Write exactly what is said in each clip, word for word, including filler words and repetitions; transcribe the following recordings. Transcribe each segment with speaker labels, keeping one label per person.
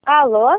Speaker 1: Alô?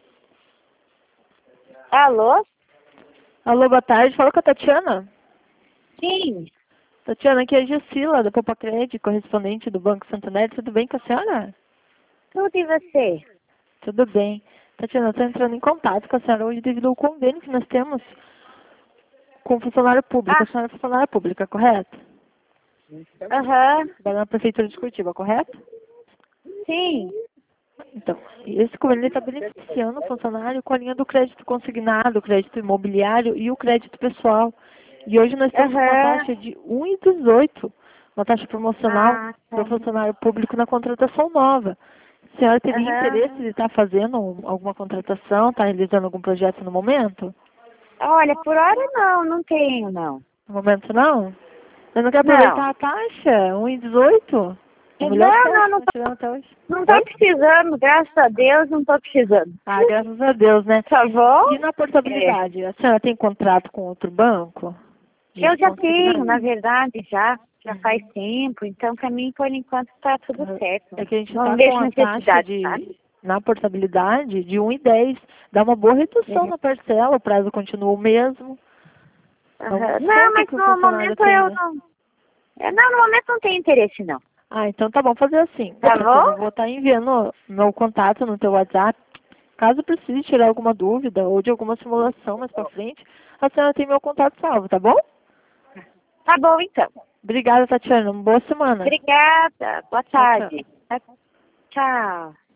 Speaker 1: Alô?
Speaker 2: Alô, boa tarde. Fala com a Tatiana.
Speaker 1: Sim.
Speaker 2: Tatiana, aqui é a Gessila, da Popacred, correspondente do Banco Santander. Tudo bem com a senhora?
Speaker 1: Tudo e você?
Speaker 2: Tudo bem. Tatiana, eu estou entrando em contato com a senhora hoje devido ao convênio que nós temos com o funcionário público.
Speaker 1: Ah.
Speaker 2: A senhora é funcionária pública, correto?
Speaker 1: Aham.
Speaker 2: Da Prefeitura de Curitiba, correto?
Speaker 1: Sim.
Speaker 2: Então, esse convênio está beneficiando o funcionário com a linha do crédito consignado, o crédito imobiliário e o crédito pessoal. E hoje nós temos uma
Speaker 1: Aham.
Speaker 2: taxa de um vírgula dezoito, uma taxa promocional
Speaker 1: Ah,
Speaker 2: para o
Speaker 1: tá.
Speaker 2: funcionário público na contratação nova. A senhora teria
Speaker 1: Aham.
Speaker 2: interesse de estar fazendo um- alguma contratação, está realizando algum projeto no momento?
Speaker 1: Olha, por hora não, não tenho não.
Speaker 2: No momento não? Você não quer
Speaker 1: Não.
Speaker 2: aproveitar a taxa? um vírgula dezoito? O
Speaker 1: Não,
Speaker 2: melhor taxa
Speaker 1: não,
Speaker 2: que
Speaker 1: não
Speaker 2: nós
Speaker 1: tô,
Speaker 2: tivemos até hoje.
Speaker 1: não
Speaker 2: Oi?
Speaker 1: tô precisando, graças a Deus, não tô precisando.
Speaker 2: Ah, graças a Deus, né?
Speaker 1: Tá bom?
Speaker 2: E na
Speaker 1: É.
Speaker 2: portabilidade, a senhora tem contrato com outro banco? De
Speaker 1: Eu já
Speaker 2: consignado?
Speaker 1: tenho, na verdade, já. Já
Speaker 2: Uhum.
Speaker 1: faz tempo, então pra mim, por enquanto, tá tudo certo.
Speaker 2: É que a gente
Speaker 1: Não
Speaker 2: está
Speaker 1: vejo
Speaker 2: com a taxa
Speaker 1: necessidade, sabe?
Speaker 2: de, na portabilidade de um vírgula dez. Dá uma boa redução
Speaker 1: É.
Speaker 2: na parcela, o prazo continua o mesmo. É um
Speaker 1: Aham. Não,
Speaker 2: desconto
Speaker 1: mas
Speaker 2: que o
Speaker 1: no
Speaker 2: funcionário
Speaker 1: momento
Speaker 2: tem,
Speaker 1: eu
Speaker 2: né?
Speaker 1: não. É, não, no momento não tenho interesse, não.
Speaker 2: Ah, então tá bom, fazer assim.
Speaker 1: Tá
Speaker 2: Tatiana, eu
Speaker 1: bom?
Speaker 2: vou estar enviando meu contato no teu WhatsApp. Caso precise tirar alguma dúvida ou de alguma simulação mais pra frente, a senhora tem meu contato salvo, tá bom?
Speaker 1: Tá bom, então.
Speaker 2: Obrigada, Tatiana. Uma boa semana.
Speaker 1: Obrigada. Boa
Speaker 2: Tchau, tchau.
Speaker 1: tarde. Tchau.